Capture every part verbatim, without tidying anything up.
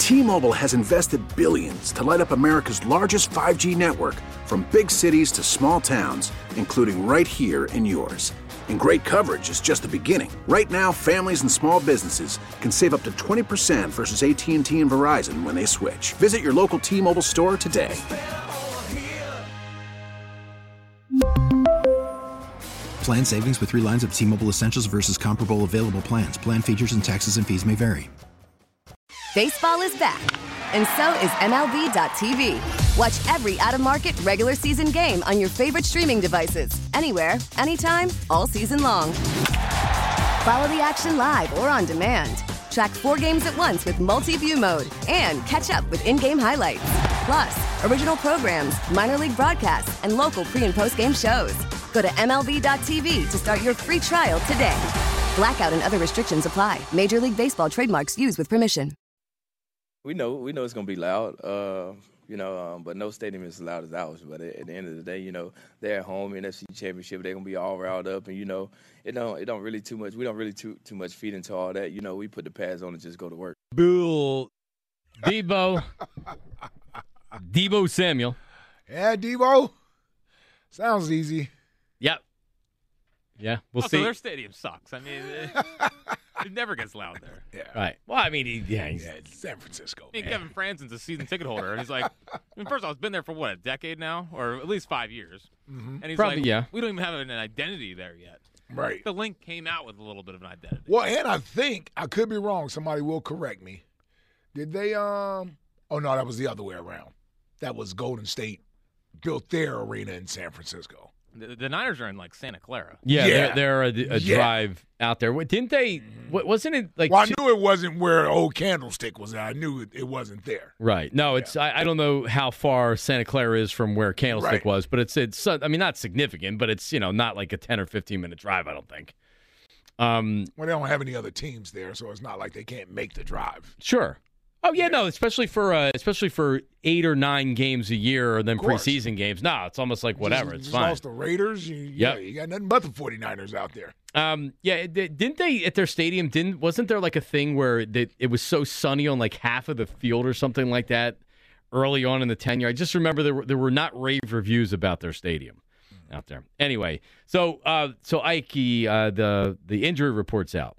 T-Mobile has invested billions to light up America's largest five G network, from big cities to small towns, including right here in yours. And great coverage is just the beginning. Right now, families and small businesses can save up to twenty percent versus A T and T and Verizon when they switch. Visit your local T-Mobile store today. Plan savings with three lines of T-Mobile Essentials versus comparable available plans. Plan features and taxes and fees may vary. Baseball is back, and so is M L B dot T V. Watch every out-of-market regular season game on your favorite streaming devices, anywhere, anytime, all season long. Follow the action live or on demand. Track four games at once with multi-view mode and catch up with in-game highlights. Plus, original programs, minor league broadcasts, and local pre- and post-game shows. Go to M L B dot T V to start your free trial today. Blackout and other restrictions apply. Major League Baseball trademarks used with permission. We know we know it's going to be loud, uh, you know, um, but no stadium is as loud as ours. But at, at the end of the day, you know, they're at home, N F C Championship, they're going to be all riled up. And, you know, it don't it don't really too much. We don't really too too much feed into all that. You know, we put the pads on and just go to work. Boo. Debo. Debo Samuel. Yeah, Debo. Sounds easy. Yep. Yeah, we'll also, see. Their stadium sucks. I mean, it, it never gets loud there. Yeah. Right. Well, I mean, he, yeah, he's, Yeah, it's San Francisco. I mean, man. Kevin Franzen's a season ticket holder, and he's like, I mean, first of all, it's been there for, what, a decade now? Or at least five years. Mm-hmm. And he's Probably, like, yeah. we don't even have an identity there yet. Right. The Link came out with a little bit of an identity. Well, and I think, I could be wrong, somebody will correct me. Did they, um, oh no, that was the other way around. That was Golden State built their arena in San Francisco. The, the Niners are in, like, Santa Clara. yeah, Yeah. they're, they're a, a Yeah. drive out there. What, didn't they? What, wasn't it like? Well, I two- knew it wasn't where Old Candlestick was at. I knew it, it wasn't there. Right. No, it's I, I don't know how far Santa Clara is from where Candlestick Right. was, but it's it's I mean not significant, but it's you know not like a ten or fifteen minute drive. I don't think. Um. Well, they don't have any other teams there, so it's not like they can't make the drive. Sure. Oh yeah, no, especially for uh, especially for eight or nine games a year, or then Of course. preseason games. No, it's almost like whatever. Just, It's just fine. lost the Raiders. You, yeah, Yep. you got nothing but the 49ers out there. Um, yeah, it- it- didn't they at their stadium? Didn't wasn't there like a thing where that it was so sunny on like half of the field or something like that early on in the tenure? I just remember there were, there were not rave reviews about their stadium out there. Anyway, so uh, so Ike, uh, the the injury report's out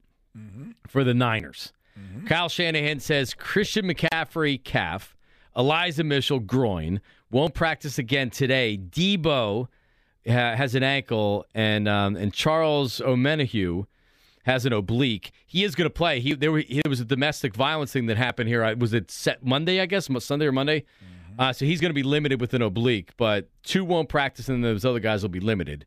for the Niners. Kyle Shanahan says Christian McCaffrey calf, Elijah Mitchell groin, won't practice again today. Debo ha- has an ankle, and um, and Charles Omenihu has an oblique. He is going to play. He there, were, there was a domestic violence thing that happened here. Uh, Was it set Monday? I guess Sunday or Monday. Uh, so he's going to be limited with an oblique, but two won't practice, and those other guys will be limited.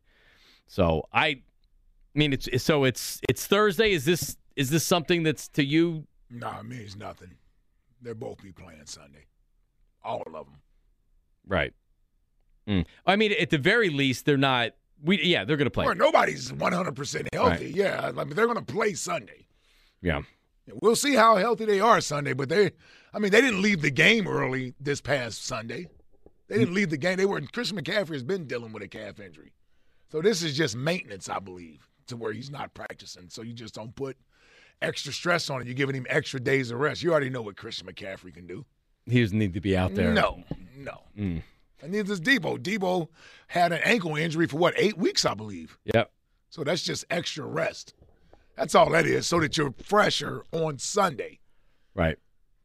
So I, I mean, it's so it's it's Thursday. Is this is this something that's to you? Nah, it means nothing. They'll both be playing Sunday. All of them. Right. Mm. I mean, at the very least, they're not. We yeah, they're going to play. Well, nobody's one hundred percent healthy. Right. Yeah, I mean, they're going to play Sunday. Yeah. We'll see how healthy they are Sunday, but they, I mean, they didn't leave the game early this past Sunday. They didn't leave the game. They were. Christian McCaffrey has been dealing with a calf injury, so this is just maintenance, I believe, to where he's not practicing. So you just don't put extra stress on it. You're giving him extra days of rest. You already know what Christian McCaffrey can do. He doesn't need to be out there. No, no. Mm. And neither does Debo. Debo had an ankle injury for what, eight weeks, I believe. Yep. So that's just extra rest. That's all that is, so that you're fresher on Sunday. Right.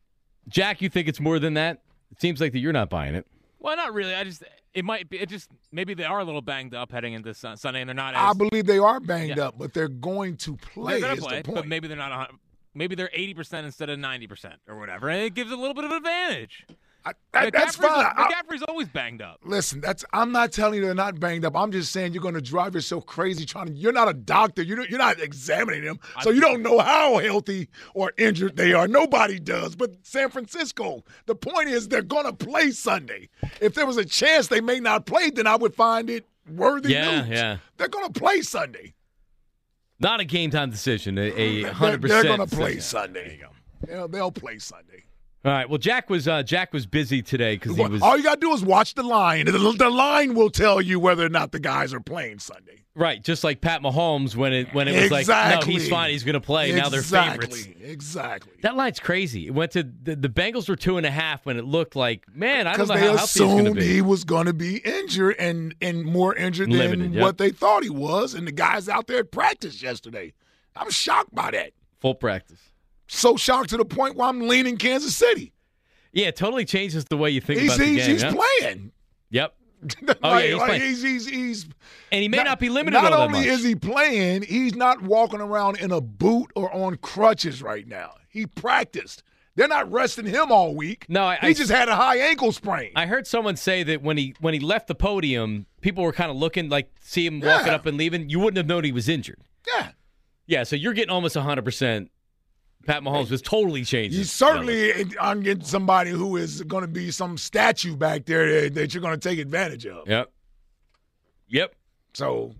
Jack, you think it's more than that? It seems like that you're not buying it. Well, not really. I just it might be. It just maybe they are a little banged up heading into sun, Sunday, and they're not. As, I believe they are banged Yeah. up, but they're going to play. they're Is gonna play, the point. but maybe they're not. a hun- Maybe they're eighty percent instead of ninety percent or whatever, and it gives a little bit of advantage. I, that, that's McCaffrey's, fine. I- McCaffrey's always banged up. Listen, that's. I'm not telling you they're not banged up. I'm just saying you're going to drive yourself crazy trying to. You're not a doctor. You don't, you're not examining them, so you don't know how healthy or injured they are. Nobody does. But San Francisco, the point is they're going to play Sunday. If there was a chance they may not play, then I would find it worthy Yeah, news. yeah. They're going to play Sunday. Not a game time decision. A, a They're- hundred percent. They're going to play decision. Sunday. There you go. They'll, they'll play Sunday. All right. Well, Jack was uh, Jack was busy today because he was. All you got to do is watch the line. The, the line will tell you whether or not the guys are playing Sunday. Right, just like Pat Mahomes when it when it was exactly. like, no, he's fine, he's going to play. Exactly. Now they're favorites. Exactly. That line's crazy. It went to the, the Bengals were two and a half when it looked like, man, I don't know they how healthy he's going to assumed be. he was going to be injured and and more injured Limited, than yep. what they thought he was. And the guys out there at practice yesterday, I'm shocked by that. Full practice. So shocked to the point where I'm leaning Kansas City. Yeah, it totally changes the way you think He's about the he's, game. he's yeah? playing. Yep. like, Oh, yeah, he's like playing. he's, he's, he's, And he may not, not be limited Not all that only much. is he playing, he's not walking around in a boot or on crutches right now. He practiced. They're not resting him all week. No, I- he I- just had a high ankle sprain. I heard someone say that when he when he left the podium, people were kind of looking like see him Yeah. walking up and leaving. You wouldn't have known he was injured. yeah. Yeah, so you're getting almost one hundred percent. Pat Mahomes was totally changed. You certainly aren't getting somebody who is going to be some statue back there that, that you're going to take advantage of. Yep. Yep. So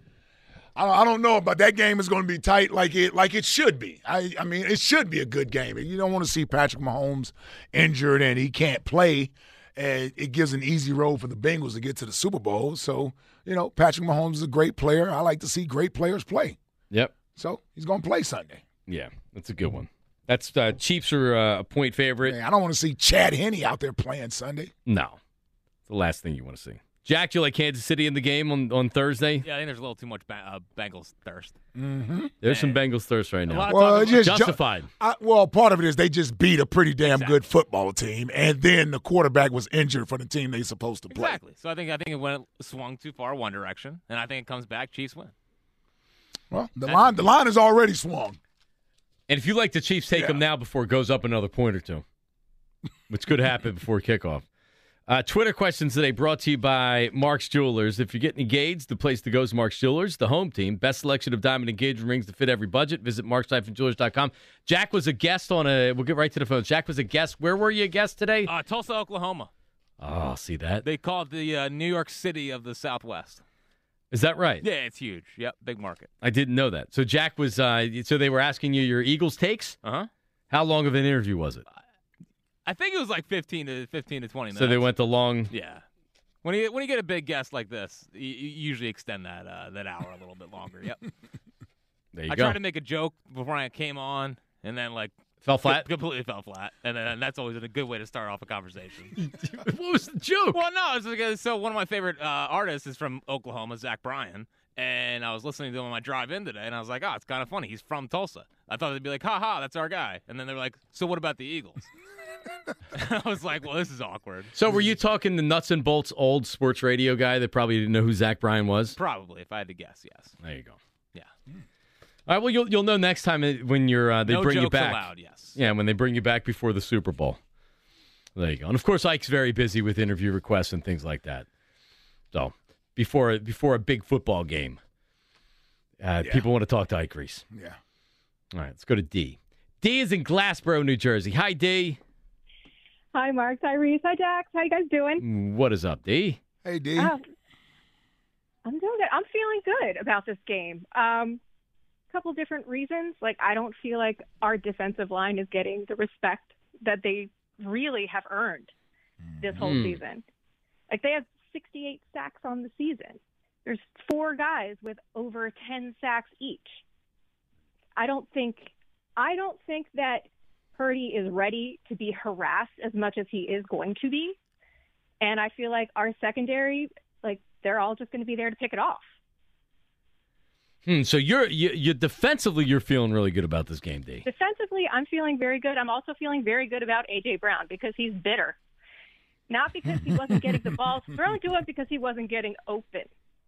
I don't, I don't know, but that game is going to be tight like it like it should be. I, I mean, it should be a good game. You don't want to see Patrick Mahomes injured and he can't play. And it gives an easy road for the Bengals to get to the Super Bowl. So, you know, Patrick Mahomes is a great player. I like to see great players play. Yep. So he's going to play Sunday. Yeah, that's a good one. That's uh, Chiefs are uh, a point favorite. Man, I don't want to see Chad Henne out there playing Sunday. No, it's the last thing you want to see. Jack, do you like Kansas City in the game on, on Thursday? Yeah, I think there's a little too much ba- uh, Bengals thirst. Mm-hmm. There's some Bengals thirst right A now. lot of Well, talk just about- Justified. I, well, part of it is they just beat a pretty damn Exactly. good football team, and then the quarterback was injured for the team they're supposed to play. Exactly. So I think I think it went swung too far one direction, and I think it comes back. Chiefs win. Well, the line the line is already swung. And if you like the Chiefs, take Yeah. them now before it goes up another point or two, which could happen before kickoff. Uh, Twitter questions today brought to you by Mark's Jewelers. If you're getting engaged, the place to go is Mark's Jewelers, the home team. Best selection of diamond engagement rings to fit every budget. Visit marks jewelers dot com. Jack was a guest on a, we'll get right to the phone. Jack was a guest. Where were you a guest today? Uh, Tulsa, Oklahoma. Oh, see that? They call it the uh, New York City of the Southwest. Is that right? Yeah, it's huge. Yep, big market. I didn't know that. So Jack was, uh, so they were asking you your Eagles takes? Uh huh. How long of an interview was it? I think it was like fifteen to fifteen to twenty minutes. So they went the long. Yeah. When you when you get a big guest like this, you, you usually extend that uh, that hour a little bit longer. Yep. There you I go. tried to make a joke before I came on, and then like Fell flat? completely fell flat, and then that's always a good way to start off a conversation. What was the joke? Well, no, it's because so one of my favorite uh, artists is from Oklahoma, Zach Bryan, and I was listening to him on my drive in today, and I was like, oh, it's kind of funny. He's from Tulsa. I thought they'd be like, ha ha, that's our guy, and then they're like, so what about the Eagles? I was like, well, this is awkward. So were you talking the nuts and bolts old sports radio guy that probably didn't know who Zach Bryan was? Probably, if I had to guess, yes. There you go. Yeah. All right. Well, you'll you'll know next time when you're uh, they no bring jokes you back. allowed, yes. Yeah, when they bring you back before the Super Bowl. There you go. And of course, Ike's very busy with interview requests and things like that. So before before a big football game, uh, Yeah. people want to talk to Ike Reese. Yeah. All right, let's go to D. D is in Glassboro, New Jersey. Hi, D. Hi, Mark. Hi, Reese. Hi, Jax. How you guys doing? What is up, D? Hey, D. Uh, I'm doing good. I'm feeling good about this game. Um, couple different reasons. Like, I don't feel like our defensive line is getting the respect that they really have earned this whole Hmm. season. Like, they have sixty-eight sacks on the season. There's four guys with over ten sacks each. I don't think, I don't think that Purdy is ready to be harassed as much as he is going to be. And I feel like our secondary, like, they're all just going to be there to pick it off. Hmm, so you're you, you defensively, you're feeling really good about this game, D. Defensively, I'm feeling very good. I'm also feeling very good about A J. Brown because he's bitter. Not because he wasn't getting the balls thrown to him, because he wasn't getting open.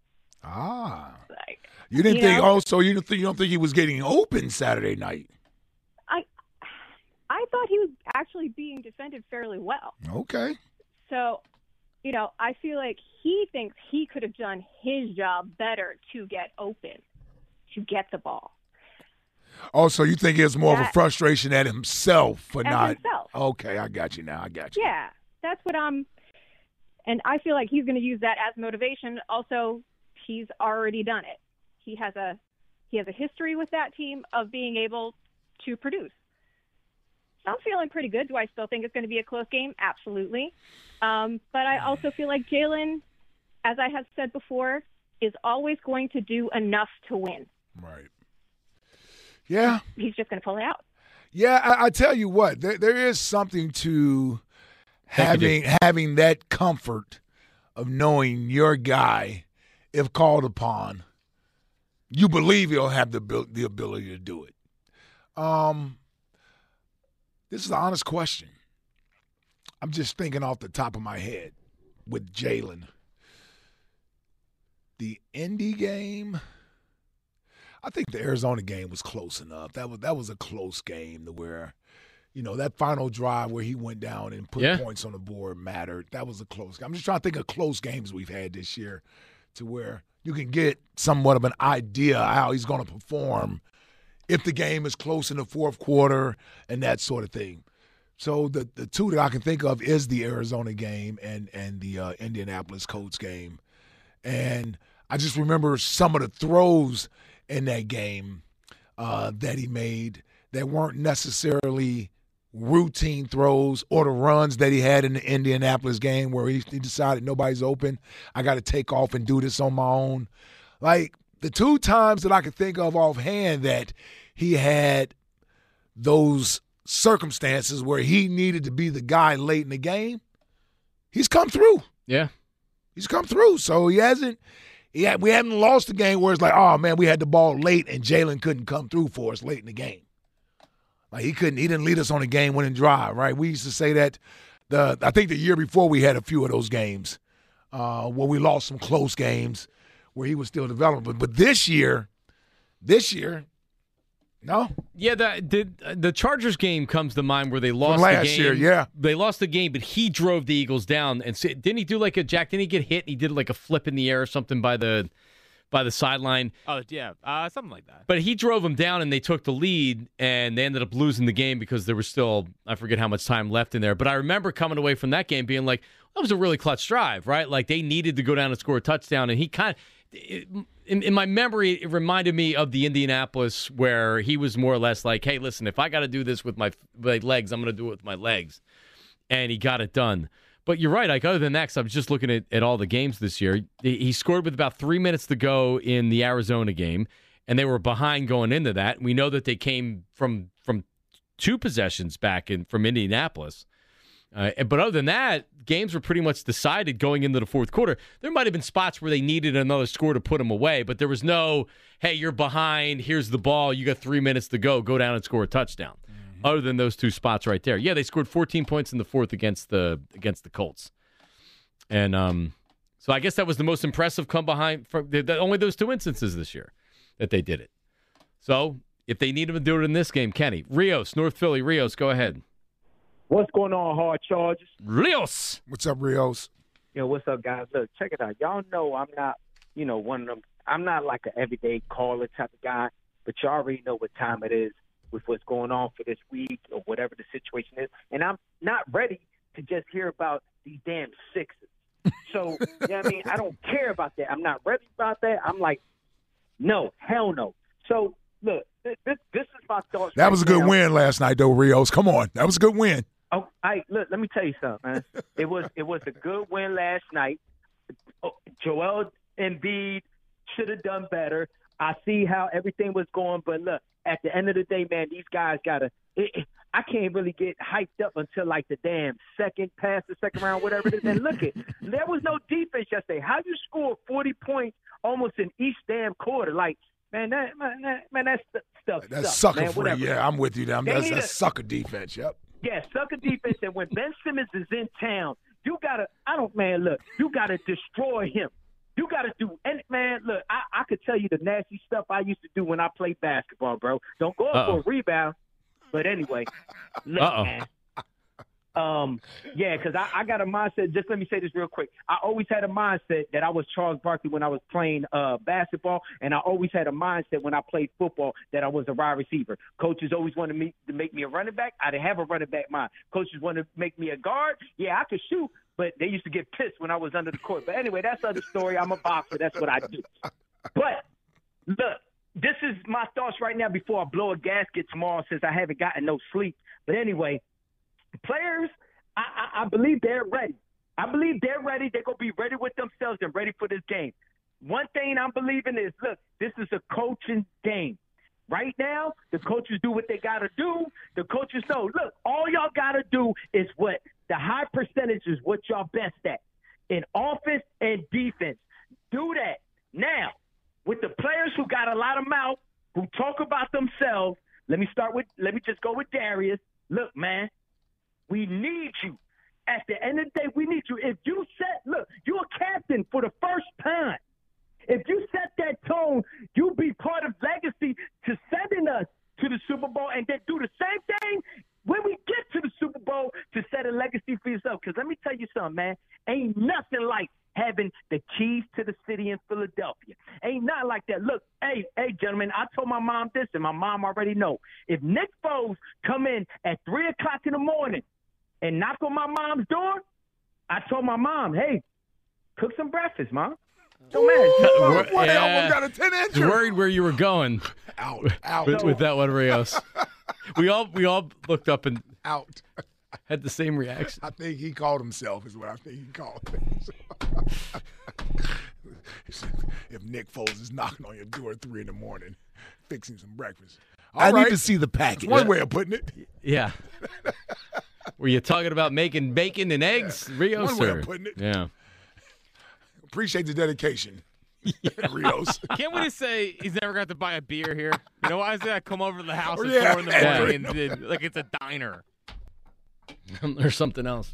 Ah. Like, You didn't you think, know? oh, so you, didn't think, you don't think he was getting open Saturday night? I, I thought he was actually being defended fairly well. Okay. So, you know, I feel like he thinks he could have done his job better to get open, to get the ball. Oh, so you think it's more of a That- frustration at himself for At not. himself. Okay, I got you now. I got you. Yeah, that's what I'm. And I feel like he's going to use that as motivation. Also, he's already done it. He has a he has a history with that team of being able to produce. I'm feeling pretty good. Do I still think it's going to be a close game? Absolutely. Um, but I also feel like Jalen, as I have said before, is always going to do enough to win. Right. Yeah. He's just going to pull it out. Yeah, I, I tell you what, there, there is something to having having that comfort of knowing your guy, if called upon, you believe he'll have the the ability to do it. Um, this is an honest question. I'm just thinking off the top of my head with Jalen. The Indy game, I think the Arizona game was close enough. That was that was a close game to where, you know, that final drive where he went down and put yeah. points on the board mattered. That was a close game. I'm just trying to think of close games we've had this year to where you can get somewhat of an idea how he's going to perform if the game is close in the fourth quarter and that sort of thing. So the the two that I can think of is the Arizona game and, and the uh, Indianapolis Colts game. And I just remember some of the throws in that game uh, that he made that weren't necessarily routine throws, or the runs that he had in the Indianapolis game where he, he decided nobody's open. I got to take off and do this on my own. Like the two times that I could think of offhand that he had those circumstances where he needed to be the guy late in the game, he's come through. Yeah. He's come through. So he hasn't he had, we haven't lost the game where it's like, oh, man, we had the ball late and Jalen couldn't come through for us late in the game. Like he couldn't, he didn't lead us on a game-winning drive, right? We used to say that. The I think the year before we had a few of those games uh, where we lost some close games where he was still developing. But, but this year, this year, no. Yeah, the, the the Chargers game comes to mind where they lost From last the game. year, yeah. They lost the game, but he drove the Eagles down. And so, didn't he do like a Jack? Didn't he get hit? He did like a flip in the air or something by the by the sideline. Oh yeah, uh, something like that. But he drove them down, and they took the lead, and they ended up losing the game because there was still, I forget how much time left in there. But I remember coming away from that game being like, that was a really clutch drive, right? Like they needed to go down and score a touchdown, and he kind of, in, in my memory, it reminded me of the Indianapolis where he was more or less like, hey, listen, if I got to do this with my, my legs, I'm going to do it with my legs. And he got it done. But you're right, like other than that, 'cause I was just looking at, at all the games this year. He scored with about three minutes to go in the Arizona game, and they were behind going into that. We know that they came from from two possessions back in from Indianapolis. Uh, but other than that, games were pretty much decided going into the fourth quarter. There might have been spots where they needed another score to put them away, but there was no, hey, you're behind, here's the ball, you got three minutes to go, go down and score a touchdown. Other than those two spots right there. Yeah, they scored fourteen points in the fourth against the against the Colts. And um, so I guess that was the most impressive come behind from the, the, only those two instances this year that they did it. So if they need him to do it in this game, Kenny. Rios, North Philly. Rios, go ahead. What's going on, Hard Charges? Rios. What's up, Rios? Yo, what's up, guys? Look, check it out. Y'all know I'm not, you know, one of them. I'm not like an everyday caller type of guy, but y'all already know what time it is with what's going on for this week or whatever the situation is. And I'm not ready to just hear about these damn Sixers. So, you know what I mean? I don't care about that. I'm not ready about that. I'm like, no, hell no. So, look, this this, this is my thoughts. That right was a good now. win last night, though, Rios. Come on. That was a good win. Oh, I look, let me tell you something, man. It was it was a good win last night. Oh, Joel Embiid should have done better. I see how everything was going, but look, at the end of the day, man, these guys gotta. It, it, I can't really get hyped up until like the damn second pass, the second round, whatever it is. And look, it there was no defense yesterday. How you score forty points almost in each damn quarter? Like, man, that man, that, man, that st- stuff. That's sucks, sucker man, free. whatever. Yeah, I'm with you. That's, that's, need that's a- sucker defense. Yep. Yeah, sucker defense. And when Ben Simmons is in town, you gotta. I don't, man. Look, you gotta destroy him. You got to do, and man, look, I, I could tell you the nasty stuff I used to do when I played basketball, bro. Don't go up Uh-oh. for a rebound. But anyway, look, Uh-oh. man. Um, yeah, because I, I got a mindset. Just let me say this real quick. I always had a mindset that I was Charles Barkley when I was playing uh, basketball, and I always had a mindset when I played football that I was a wide receiver. Coaches always wanted me to make me a running back. I didn't have a running back mind. Coaches wanted to make me a guard. Yeah, I could shoot, but they used to get pissed when I was under the court. But anyway, that's another story. I'm a boxer. That's what I do. But look, this is my thoughts right now before I blow a gasket tomorrow since I haven't gotten no sleep. But anyway, players, I, I, I believe they're ready. I believe they're ready. They're going to be ready with themselves and ready for this game. One thing I'm believing is, look, this is a coaching game. Right now, the coaches do what they got to do. The coaches know, look, all y'all got to do is what the high percentage is what y'all best at in offense and defense. Do that. Now, with the players who got a lot of mouth, who talk about themselves, let me start with, let me just go with Darius. Look, man, we need you. At the end of the day, we need you. If you set, look, you're a captain for the first time. If you set that tone, you'll be part of legacy to sending us to the Super Bowl and then do the same thing when we get to the Super Bowl to set a legacy for yourself. Because let me tell you something, man. Ain't nothing like having the keys to the city in Philadelphia. Ain't nothing like that. Look, hey, hey, gentlemen, I told my mom this, and my mom already know. If Nick Foles come in at three o'clock in the morning and knock on my mom's door, I told my mom, hey, cook some breakfast, Mom. So, man, What, what Yeah. album got a ten I was incher? worried where you were going Out, out, with, with that one, Rios. We all we all looked up and out. had the same reaction. I think he called himself is what I think he called it. If Nick Foles is knocking on your door at three in the morning, fixing some breakfast. All I right. need to see the That's package. one way of putting it. Yeah. Were you talking about making bacon and eggs, Rios? One way or- of putting it. Yeah. Appreciate the dedication, Rios. Can't we just say he's never got to buy a beer here? You know, why is that come over to the house Oh, at yeah. four in the Yeah. morning and did, like it's a diner? Or something else.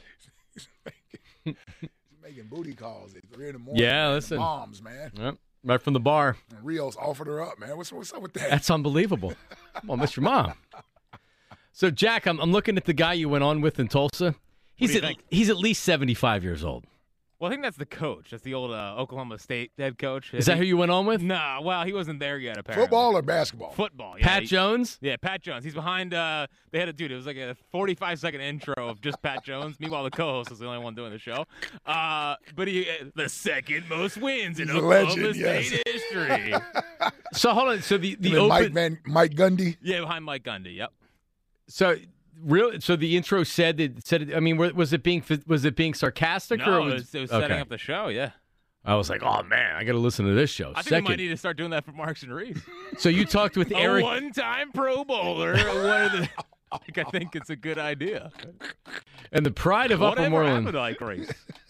Making booty calls at three in the morning. Yeah, man. listen. Moms, man. Yep. Right from the bar. And Rios offered her up, man. What's, what's up with that? That's unbelievable. Come on, Mister Mom. So, Jack, I'm, I'm looking at the guy you went on with in Tulsa. He's do you at, think? he's at least seventy-five years old. Well, I think that's the coach. That's the old uh, Oklahoma State head coach. Is that who you went on with? Nah, well, he wasn't there yet, apparently. Football or basketball? Football. Yeah, Pat he- Jones? Yeah, Pat Jones. He's behind. Uh, they had a dude. It was like a forty-five second intro of just Pat Jones. Meanwhile, the co-host was the only one doing the show. Uh, but he, uh, the second most wins in He's a Oklahoma legend, State yes. history. So, hold on. So, the, the Him and open. Mike, Van, Mike Gundy. Yeah, behind Mike Gundy. Yep. So, real. So, the intro said that, said it, I mean, was it being was it being sarcastic? No, or it was, it was setting okay. up the show. Yeah. I was like, oh, man, I got to listen to this show. I think Second. we might need to start doing that for Marks and Reese. So, you talked with A Eric. one-time Pro Bowler. One of the, like, I think it's a good idea. And the pride of Upper Whatever Moreland. happened to like Reese?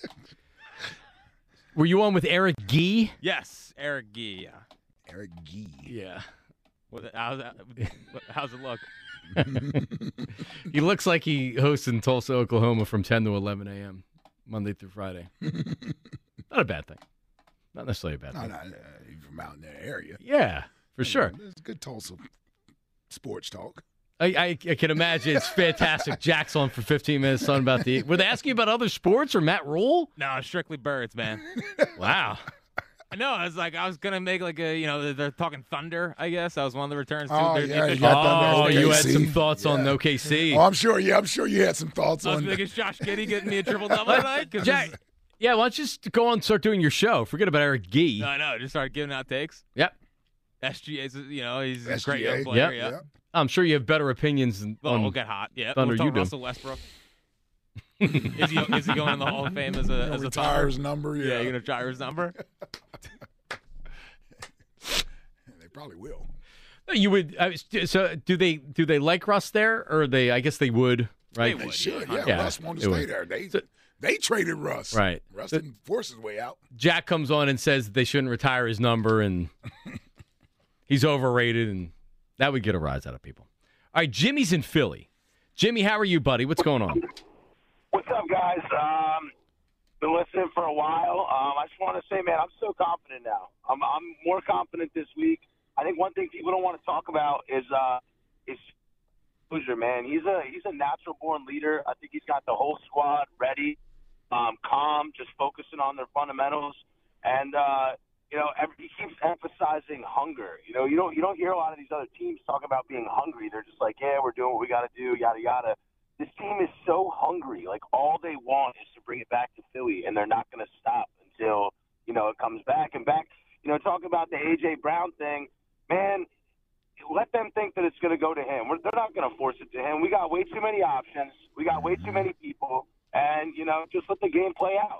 Were you on with Eric Gee? Yes, Eric Gee. Yeah. Eric Gee. Yeah. What, how's, that, how's it look? He looks like he hosts in Tulsa, Oklahoma from ten to eleven a.m. Monday through Friday. Not a bad thing. Not necessarily a bad No, thing. no, no, he's from out in that area. Yeah, for sure. It's good Tulsa sports talk. I, I, I can imagine it's fantastic. Jack's on for fifteen minutes talking about the. Were they asking you about other sports or Matt Rule? No, strictly birds, man. Wow. No, I was like, I was gonna make like a, you know, they're talking Thunder. I guess that was one of the returns. Too. Oh, They're- yeah, they're- you got Thunder. Oh, O K C. you had some thoughts on Yeah. O K C. Oh, I'm sure. Yeah, I'm sure you had some thoughts I was on. thinking, is Josh Giddey getting me a triple double tonight? 'Cause Jack, this- yeah, why don't you just go on and start doing your show? Forget about Eric Gee. I know, just started giving out takes. Yep. S G A's, you know, he's a S G A. great young player. Yep. Yeah. I'm sure you have better opinions than Well, on we'll get hot. Yeah. Thunder we'll talk you do. Russell Westbrook. is he is he going in the Hall of Fame as a as a retire Thunder? his number. Yeah, Yeah, you're gonna retire his number. they probably will. You would. I was- So, do they do they like Russ there, or they? I guess they would, right? They They would, should. yeah. Yeah, Yeah, Russ wanted it to would. stay there. They So- they traded Russ. Right. Russ So- didn't force his way out. Jack comes on and says they shouldn't retire his number and he's overrated, and that would get a rise out of people. All right, Jimmy's in Philly. Jimmy, how are you, buddy? What's going on? What's up, guys? Um, been listening for a while. Um, I just want to say, man, I'm so confident now. I'm, I'm more confident this week. I think one thing people don't want to talk about is uh, is Hoosier, man. He's a he's a natural born leader. I think he's got the whole squad ready, um, calm, just focusing on their fundamentals, and uh, you know, every, he keeps emphasizing hunger. You know, you don't you don't hear a lot of these other teams talk about being hungry. They're just like, yeah, we're doing what we got to do, yada yada. This team is so hungry. Like, all they want is to bring it back to Philly, and they're not going to stop until, you know, it comes back. And back, you know, talk about the A J. Brown thing, man, let them think that it's going to go to him. We're, they're not going to force it to him. We got way too many options. We got way too many people. And, you know, just let the game play out.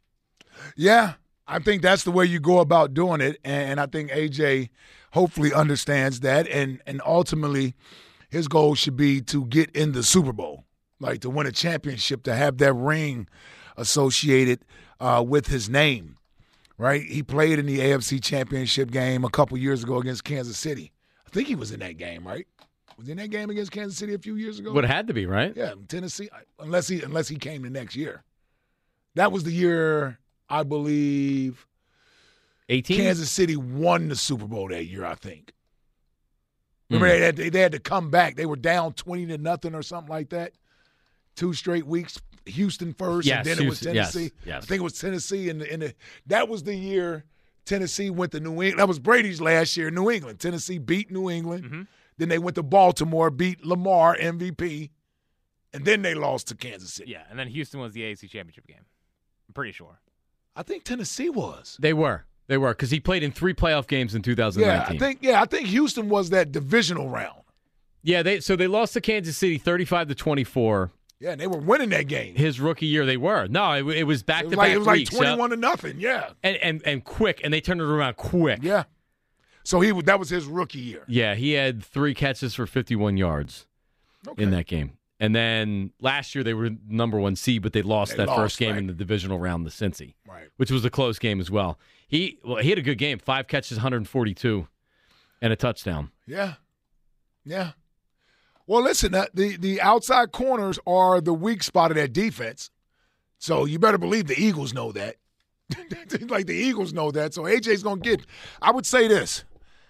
Yeah, I think that's the way you go about doing it. And I think A J hopefully understands that. And, and ultimately, his goal should be to get in the Super Bowl, like to win a championship, to have that ring associated uh, with his name, right? He played in the A F C Championship game a couple years ago against Kansas City. I think he was in that game, right? Was he in that game against Kansas City a few years ago? Would have had to be, right? Yeah, Tennessee, unless he unless he came the next year. That was the year, I believe, eighteen Kansas City won the Super Bowl that year, I think. Remember, Mm. they, had, they had to come back. They were down twenty to nothing or something like that. Two straight weeks. Houston first, Yes, and then it was Houston, yes, Tennessee. yes. I think it was Tennessee, and in the, that was the year Tennessee went to New England. That was Brady's last year in New England. Tennessee beat New England. Mm-hmm. Then they went to Baltimore, beat Lamar, M V P, and then they lost to Kansas City. Yeah, and then Houston was the A F C Championship game. I'm pretty sure. I think Tennessee was. They were. They were, because he played in three playoff games in two thousand nineteen. Yeah, I think. Yeah, I think Houston was that divisional round. Yeah, they so they lost to Kansas City thirty-five to twenty-four. Yeah, and they were winning that game. His rookie year, they were. No, it, it was back It was to like, back it was like weeks. twenty-one yeah. to nothing. Yeah, and, and and quick, and they turned it around quick. yeah. So he that was his rookie year. Yeah, he had three catches for fifty-one yards Okay. in that game. And then last year they were number one seed, but they lost They that lost, first game right. in the divisional round to Cincy, Right. which was a close game as well. He well, he had a good game, five catches, one hundred forty-two, and a touchdown. Yeah, yeah. Well, listen, uh, the the outside corners are the weak spot of that defense. So you better believe the Eagles know that. Like the Eagles know that. So A J's going to get – I would say this.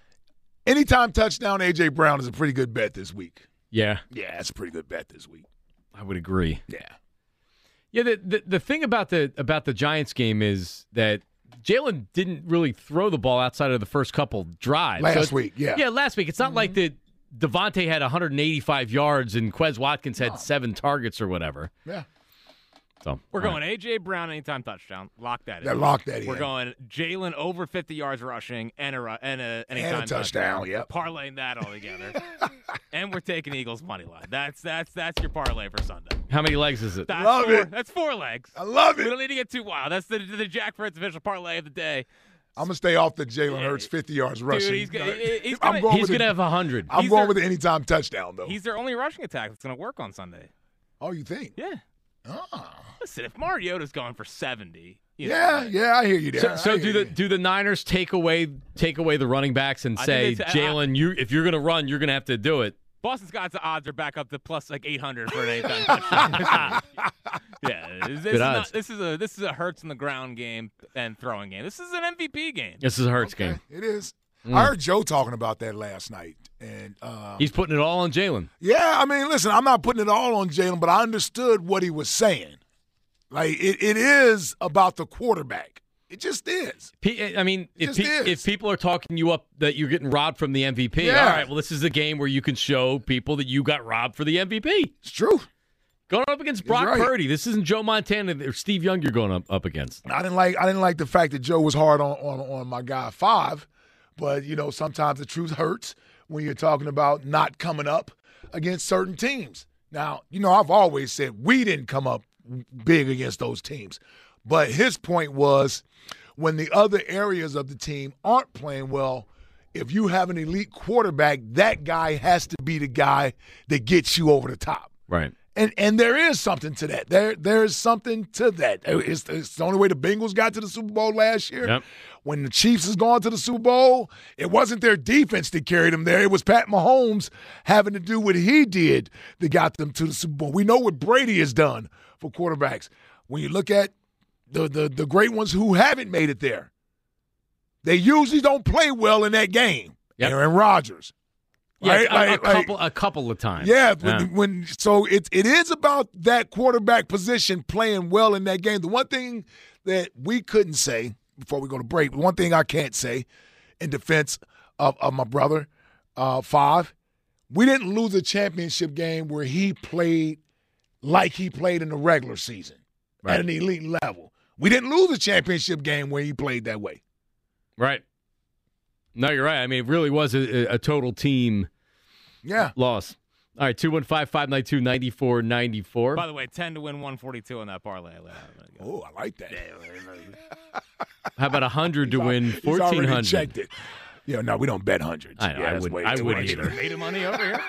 Anytime touchdown, A J. Brown is a pretty good bet this week. Yeah, Yeah, it's a pretty good bet this week. I would agree. Yeah. Yeah, the, the the thing about the about the Giants game is that Jalen didn't really throw the ball outside of the first couple drives. Last So it's- week, yeah. Yeah, last week. It's not like that Devontae had one hundred eighty-five yards and Quez Watkins had seven targets or whatever. Yeah. So We're all going right. A J. Brown anytime touchdown. Lock that in. Yeah, lock that in. We're going Jalen over fifty yards rushing and a ru- and a anytime And a touchdown, yep. Parlaying that all together. And we're taking Eagles money line. That's that's that's your parlay for Sunday. How many legs is it? That's Love four, it. That's four legs. I love We it. don't need to get too wild. That's the the Jack Fritz official parlay of the day. I'm going to stay off the Jalen Hurts fifty yards rushing. he's gonna- he's I'm gonna- going He's with going to the, have one hundred. I'm he's going their- with the anytime touchdown, though. He's their only rushing attack that's going to work on Sunday. Oh, you think? Yeah. Oh. Listen, if Mariota's going for seventy, you Yeah, know, yeah, I hear you there. So, I so hear do you the there. do the Niners take away take away the running backs and I say, think they say- Jalen, you if you're going to run, you're going to have to do it. Boston Scott's odds are back up to plus like eight hundred for an anytime touchdown. Yeah, this, this Good is odds. not, this is a this is a Hurts in the ground game and throwing game. This is an M V P game. This is a Hurts Okay, game. It is. Mm. I heard Joe talking about that last night. And uh, He's putting it all on Jalen. yeah, I mean, listen, I'm not putting it all on Jalen, but I understood what he was saying. Like, it, it is about the quarterback. It just is. P- I mean, if just pe- is. if people are talking you up that you're getting robbed from the M V P, Yeah. all right, well, this is the game where you can show people that you got robbed for the M V P. It's true. Going up against Brock right. Purdy. This isn't Joe Montana or Steve Young you're going up, up against. I didn't like I didn't like the fact that Joe was hard on, on, on my guy Five, but, you know, sometimes the truth hurts when you're talking about not coming up against certain teams. Now, you know, I've always said we didn't come up big against those teams. But his point was when the other areas of the team aren't playing well, if you have an elite quarterback, that guy has to be the guy that gets you over the top. Right. And and there is something to that. There There's something to that. It's, it's the only way the Bengals got to the Super Bowl last year. Yep. When the Chiefs has gone to the Super Bowl, it wasn't their defense that carried them there. It was Pat Mahomes having to do what he did that got them to the Super Bowl. We know what Brady has done for quarterbacks. When you look at the the, the great ones who haven't made it there, they usually don't play well in that game. Yep. Aaron Rodgers. Yeah, Right? a, Like- a like- couple a couple of times. Yeah, when, when so it it is about that quarterback position playing well in that game. The one thing that we couldn't say before we go to break, the one thing I can't say in defense of, of my brother, uh, Five, we didn't lose a championship game where he played like he played in the regular season Right. at an elite level. We didn't lose a championship game where he played that way. Right. No, you're right. I mean, it really was a, a total team Yeah. Loss. All right, two one five, five nine two, nine four nine four. By the way, ten to win one forty-two on that parlay. Oh, I like that. How about one hundred to win fourteen hundred? He's already checked it. Yeah, no, we don't bet hundreds. I know, yeah, I that's would- way I too wouldn't much. either. Made of money over here.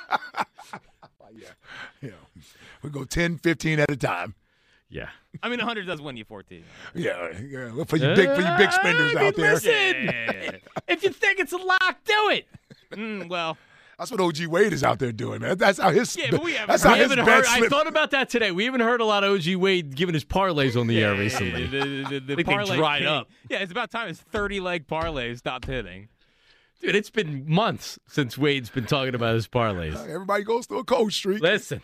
yeah. yeah. We go ten, fifteen at a time. Yeah. I mean, one hundred does win you fourteen. Yeah, yeah. Well, for you big for you big spenders I mean, out there. listen. Yeah. If you think it's a lock, do it. Mm, well, That's what O G Wade is out there doing, man. That's how his. Yeah, but we haven't that's heard- how We his haven't bet heard, I slip. thought about that today. We haven't heard a lot of O G Wade giving his parlays on the air recently. the, the, the, the I think they parlay dried king. up. Yeah, it's about time his thirty-leg parlay stopped hitting. Dude, it's been months since Wade's been talking about his parlays. Everybody goes through a cold streak. Listen.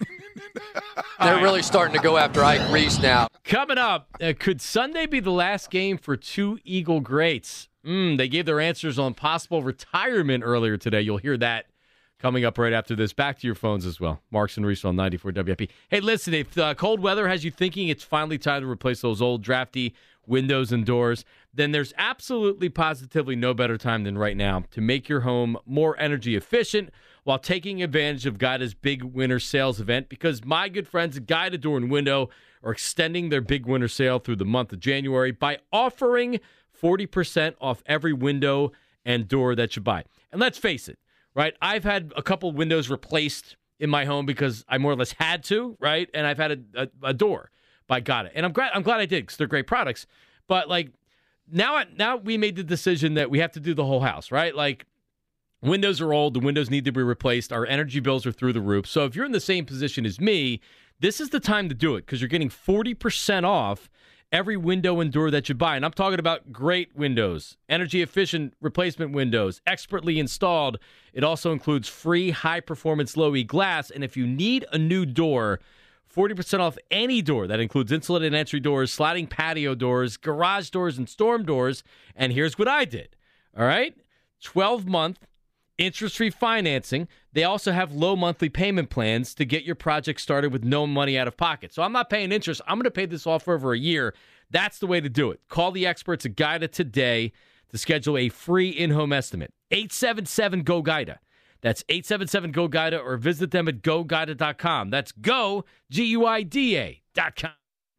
They're really starting to go after Ike Reese now. Coming up, uh, could Sunday be the last game for two Eagle greats? Mm, they gave their answers on possible retirement earlier today. You'll hear that coming up right after this. Back to your phones as well. Marks and Reese on ninety-four W F P. Hey, listen, if uh, cold weather has you thinking it's finally time to replace those old drafty windows and doors, then there's absolutely positively no better time than right now to make your home more energy efficient while taking advantage of Guida's big winter sales event, because my good friends at Guida Door and Window are extending their big winter sale through the month of January by offering forty percent off every window and door that you buy. And let's face it, right? I've had a couple windows replaced in my home because I more or less had to, right? And I've had a, a, a door by Guida. And I'm glad I'm glad I did because they're great products. But like now, now we made the decision that we have to do the whole house, right? Like windows are old. The windows need to be replaced. Our energy bills are through the roof. So if you're in the same position as me, this is the time to do it because you're getting forty percent off every window and door that you buy. And I'm talking about great windows, energy-efficient replacement windows, expertly installed. It also includes free high-performance low-E glass. And if you need a new door, forty percent off any door. That includes insulated entry doors, sliding patio doors, garage doors, and storm doors. And here's what I did, all right? twelve-month interest-free financing. They also have low monthly payment plans to get your project started with no money out of pocket. So I'm not paying interest. I'm going to pay this off for over a year. That's the way to do it. Call the experts at Guida today to schedule a free in-home estimate. eight seven seven, G O, Guida. That's eight seven seven, G O, Guida, or visit them at go guida dot com. That's go, G U I D A dot com.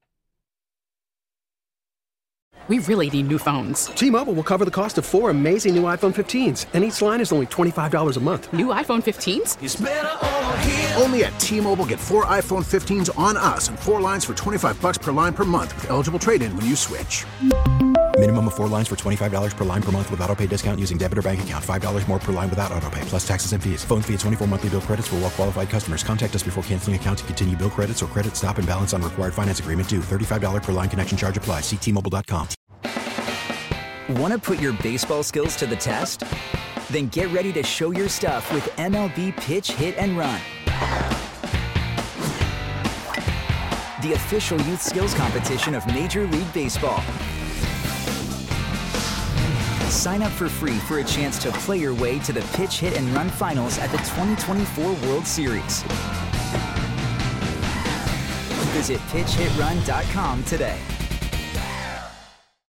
We really need new phones. T-Mobile will cover the cost of four amazing new iPhone fifteens, and each line is only twenty-five dollars a month. New iPhone fifteens? It's better over here. Only at T-Mobile, get four iPhone fifteens on us and four lines for twenty-five bucks per line per month with eligible trade-in when you switch. Minimum of four lines for twenty-five dollars per line per month with autopay discount using debit or bank account. five dollars more per line without autopay, plus taxes and fees. Phone fee at twenty-four monthly bill credits for well-qualified customers. Contact us before canceling account to continue bill credits or credit stop and balance on required finance agreement due. thirty-five dollars per line connection charge applies. See T Mobile dot com. Want to put your baseball skills to the test? Then get ready to show your stuff with M L B Pitch, Hit, and Run. The official youth skills competition of Major League Baseball. Sign up for free for a chance to play your way to the Pitch, Hit, and Run finals at the twenty twenty-four World Series. Visit pitch hit run dot com today.